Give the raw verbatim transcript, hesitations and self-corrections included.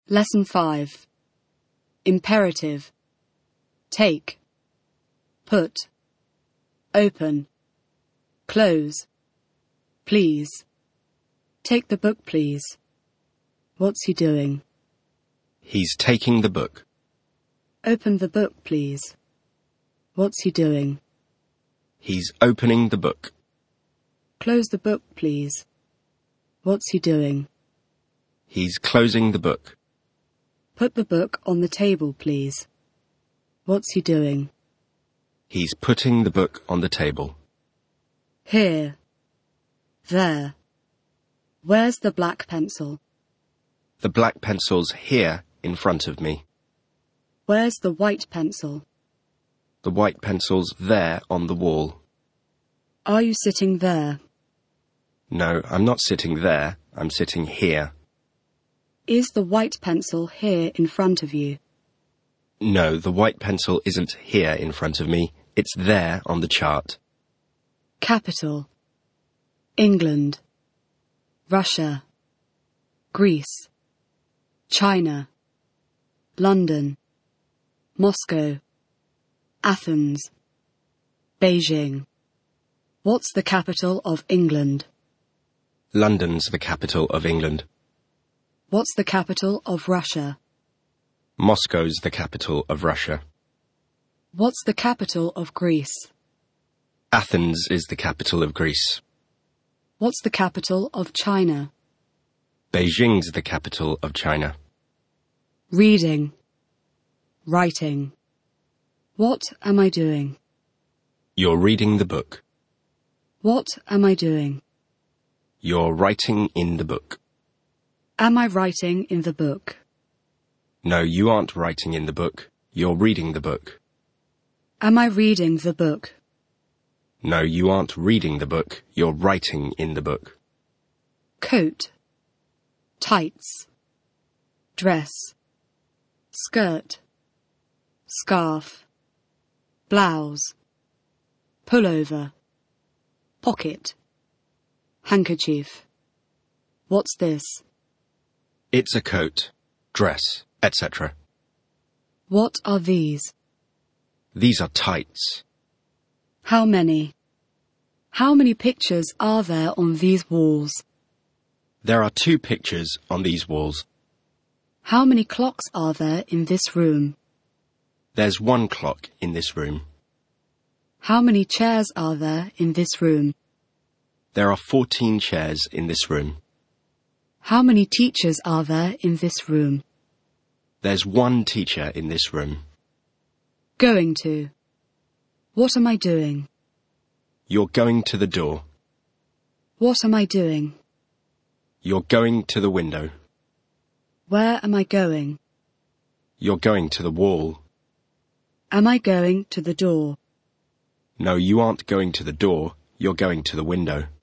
Lesson five. Imperative. Take. Put. Open. Close. Please. Take the book, please. What's he doing? He's taking the book. Open the book, please. What's he doing? He's opening the book. Close the book, please. What's he doing? He's closing the book. Put the book on the table, please. What's he doing? He's putting the book on the table. Here. There. Where's the black pencil? The black pencil's here in front of me. Where's the white pencil? The white pencil's there on the wall. Are you sitting there? No, I'm not sitting there. I'm sitting here. Is the white pencil here in front of you? No, the white pencil isn't here in front of me. It's there on the chart. Capital. England. Russia. Greece. China. London. Moscow. Athens. Beijing. What's the capital of England? London's the capital of England. What's the capital of Russia? Moscow's the capital of Russia. What's the capital of Greece? Athens is the capital of Greece. What's the capital of China? Beijing's the capital of China. Reading. Writing. What am I doing? You're reading the book. What am I doing? You're writing in the book. Am I writing in the book? No, you aren't writing in the book. You're reading the book. Am I reading the book? No, you aren't reading the book. You're writing in the book. Coat. Tights. Dress. Skirt. Scarf. Blouse. Pullover. Pocket. Handkerchief. What's this? It's a coat, dress, et cetera. What are these? These are tights. How many? How many pictures are there on these walls? There are two pictures on these walls. How many clocks are there in this room? There's one clock in this room. How many chairs are there in this room? There are fourteen chairs in this room. How many teachers are there in this room? There's one teacher in this room. Going to. What am I doing? You're going to the door. What am I doing? You're going to the window. Where am I going? You're going to the wall. Am I going to the door? No, you aren't going to the door. You're going to the window.